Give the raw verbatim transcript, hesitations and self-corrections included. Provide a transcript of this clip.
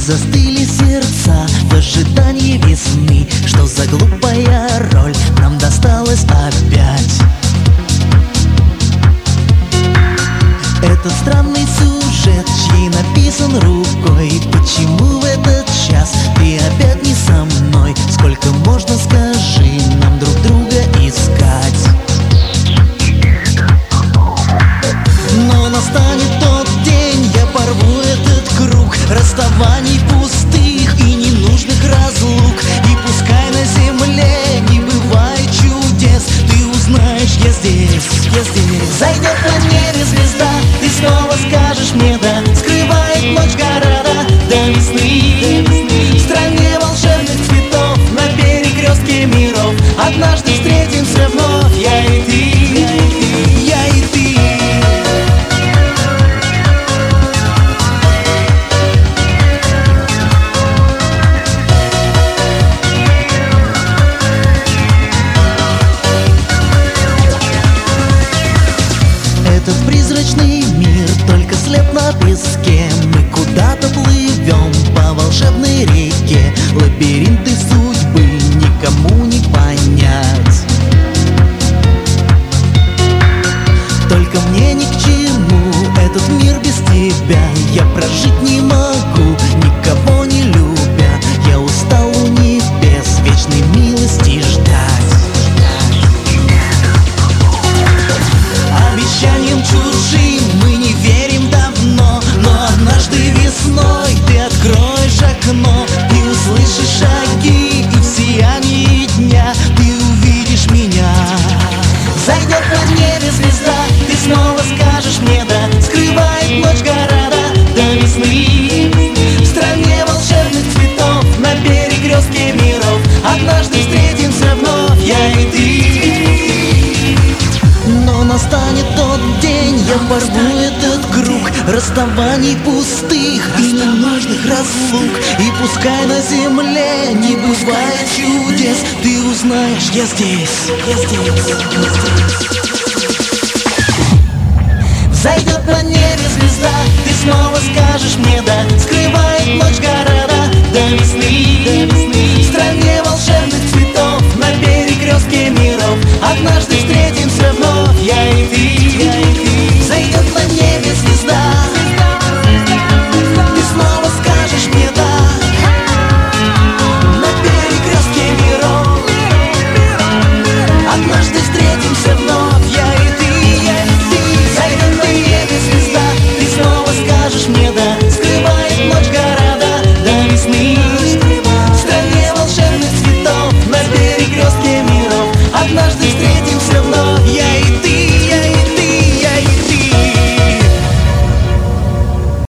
застыли сердца в ожидании весны. Что за глупая роль нам досталась опять? Этот странный сюжет, чей написан рукой. Почему в этот час ты опять не со мной? Сколько можно, скажи, нам друг друга искать? Но настанет тот день, я порву этот круг расставаний пустых и ненужных разлук. И пускай на земле не бывает чудес, ты узнаешь, я здесь, я здесь. Зайдет на небе звезда, ты снова скажешь мне да. Скрывает ночь города до весны. В стране волшебных цветов, на перекрестке миров, однажды встретимся вновь, я и ты, я и ты. Этот призрачный мир только след на песке. Мы куда-то плывем по волшебной реке. Лабиринты судьбы никому не понять. Только мне ни к чему этот мир без тебя. Я прожить не могу, никого не любя. Я устал у небес вечной милости ждать. Обещаниям чужим мы не верим давно, но однажды весной ты откроешь окно и услышишь шаги, и в сиянии дня ты увидишь меня. Зайдет на небе звезда, ты снова скажешь мне да. Скрывает ночь города до весны. В стране волшебных цветов, на перекрестке миров, однажды встретимся вновь, я и ты. Но настанет тот день, я порву этот круг расставаний пустых и ненужных разлук. И пускай на земле не бывает чудес, ты узнаешь, я здесь, я здесь, я здесь. Зайдет на небе звезда, ты снова скажешь мне да.